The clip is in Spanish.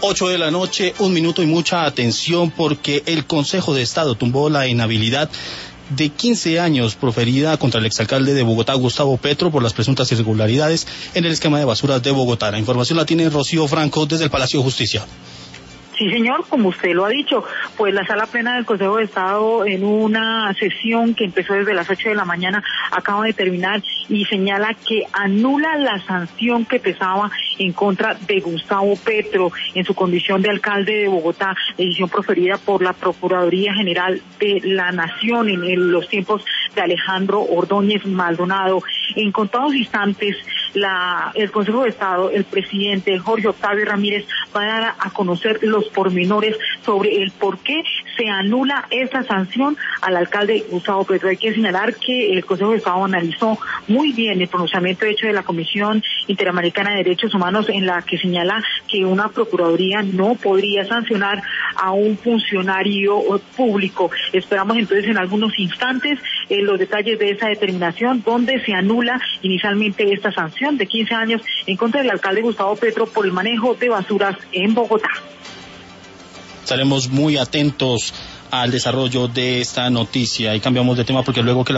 8 de la noche, 1 minuto y mucha atención porque el Consejo de Estado tumbó la inhabilidad de 15 años proferida contra el exalcalde de Bogotá, Gustavo Petro, por las presuntas irregularidades en el esquema de basuras de Bogotá. La información la tiene Rocío Franco desde el Palacio de Justicia. Sí, señor, como usted lo ha dicho, pues la Sala Plena del Consejo de Estado, en una sesión que empezó desde las 8 de la mañana, acaba de terminar y señala que anula la sanción que pesaba en contra de Gustavo Petro en su condición de alcalde de Bogotá, decisión proferida por la Procuraduría General de la Nación en los tiempos de Alejandro Ordóñez Maldonado. En contados instantes, el Consejo de Estado, el presidente Jorge Octavio Ramírez, va a dar a conocer los pormenores sobre el por qué se anula esa sanción al alcalde Gustavo Petro. Hay que señalar que el Consejo de Estado analizó muy bien el pronunciamiento hecho de la Comisión Interamericana de Derechos Humanos, en la que señala que una procuraduría no podría sancionar a un funcionario público. Esperamos entonces en algunos instantes los detalles de esa determinación, donde se anula inicialmente esta sanción de 15 años en contra del alcalde Gustavo Petro por el manejo de basuras en Bogotá. Estaremos muy atentos al desarrollo de esta noticia y cambiamos de tema porque luego que